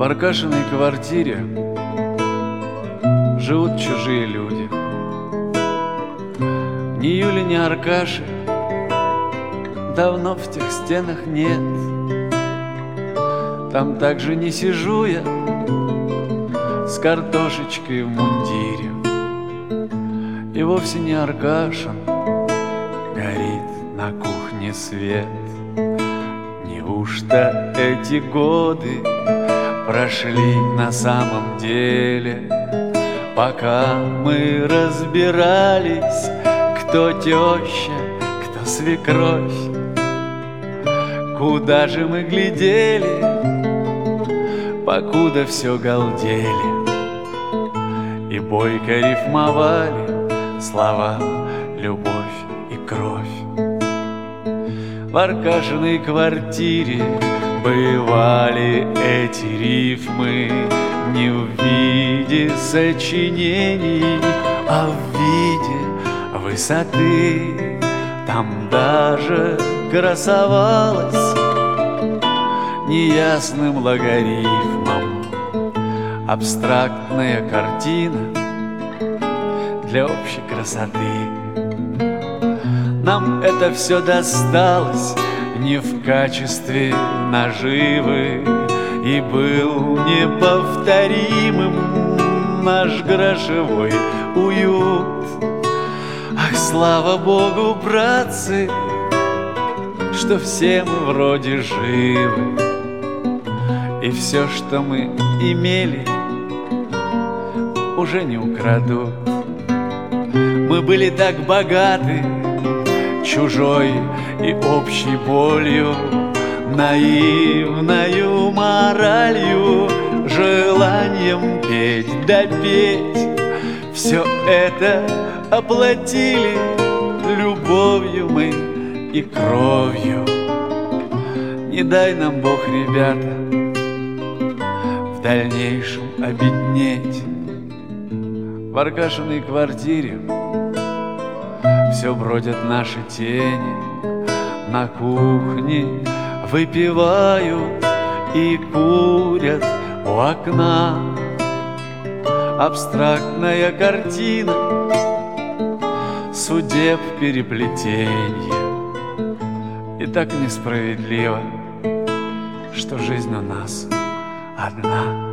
В Аркашиной квартире живут чужие люди. Ни Юли, ни Аркаши давно в тех стенах нет. Там также не сижу я с картошечкой в мундире. И вовсе не Аркашин горит на кухне свет. Неужто эти годы прошли на самом деле, пока мы разбирались, кто теща, кто свекровь? Куда же мы глядели, покуда все галдели и бойко рифмовали слова «любовь» и «кровь». В Аркашиной квартире бывали эти рифмы не в виде сочинений, а в виде высоты. Там даже красовалась неясным логарифмом абстрактная картина для общей красоты. Нам это все досталось не в качестве наживы, и был неповторимым наш грошевой уют. Ах, слава Богу, братцы, что все мы вроде живы, и все, что мы имели, уже не украдут. Мы были так богаты чужой и общей болью, наивною моралью, желанием петь да петь. Все это оплатили любовью мы и кровью. Не дай нам Бог, ребята, в дальнейшем обеднеть. В Аркашиной квартире все бродят наши тени, на кухне выпивают и курят у окна. Абстрактная картина судеб переплетенье. И так несправедливо, что жизнь у нас одна.